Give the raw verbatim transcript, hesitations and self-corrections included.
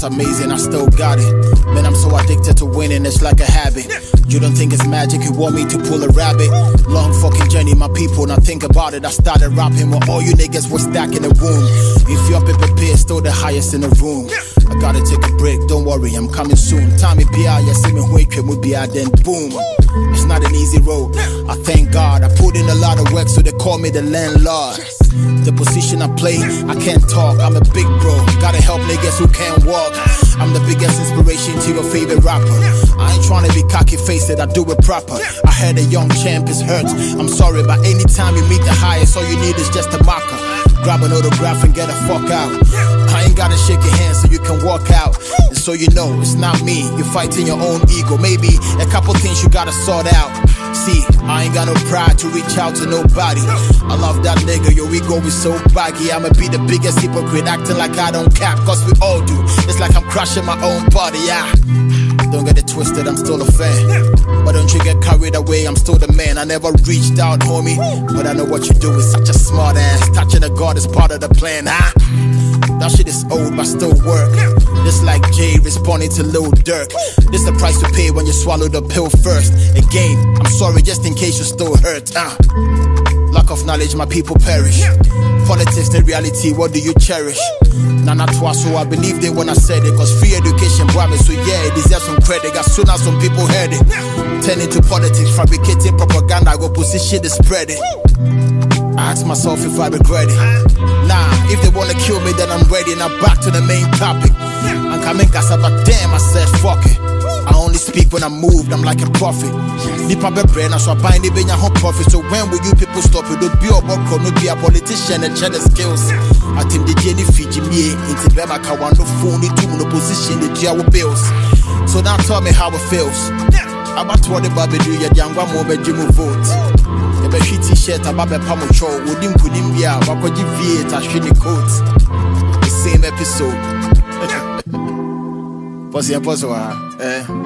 amazing, I still got it. Man, I'm so addicted to winning, it's like a habit. You don't think it's magic, you want me to pull a rabbit. Long fucking journey, my people, now think about it. I started rapping when all you niggas were stacking the womb. If you're Pepe, still the highest in the room. I gotta take a break, don't worry, I'm coming soon. Time it be out, you see me wake up, be out, then boom. It's not an easy road, I thank God. I put in a lot of work, so they call me the landlord. The position I play, I can't talk, I'm a big bro. Gotta help niggas who can't walk. I'm the biggest inspiration to your favorite rapper. I ain't trying to be cocky faced, I do it proper. I heard a young champ is hurt, I'm sorry, but anytime you meet the highest, all you need is just a marker. Grab an autograph and get the fuck out. I ain't gotta shake your hand so you can walk out. And so you know, it's not me, you're fighting your own ego. Maybe a couple things you gotta sort out. See, I ain't got no pride to reach out to nobody. I love that nigga, your ego is so baggy. I'ma be the biggest hypocrite, acting like I don't cap, cause we all do. It's like I'm crashing my own body, yeah. Don't get it twisted, I'm still a fan. But don't you get carried away, I'm still the man. I never reached out, homie, but I know what you do is such a smart ass. Touching a god is part of the plan, huh? That shit is old, but still work. Just like Jay responding to Lil Durk. This the price you pay when you swallow the pill first. Again, I'm sorry just in case you still hurt, uh. Lack of knowledge, my people perish. Politics and reality, what do you cherish? Nana twa, so I believed it when I said it. Cause free education, boy, so yeah, it deserves some credit. As soon as some people heard it, turn into politics, fabricating propaganda, go position to spread it. I ask myself if I regret it. Nah, if they wanna kill me, then I'm ready. Now back to the main topic. I'm coming cause but damn, I said fuck it. I only speak when I'm moved, I'm like a prophet. Nipa be brain, so I bind it in your home profit. So when will you people stop it? Don't be a boko, no be a politician and share the skills. I think the Jenny Fiji me into Bema Kawano phone to no position the Jawa bills. So now tell me how it feels. About what the baby do your young one more bedroom vote. The baby t-shirt about the pamucho, wouldn't put him here, but could you V eight as shiny coats? The same episode. Posse a posse, eh?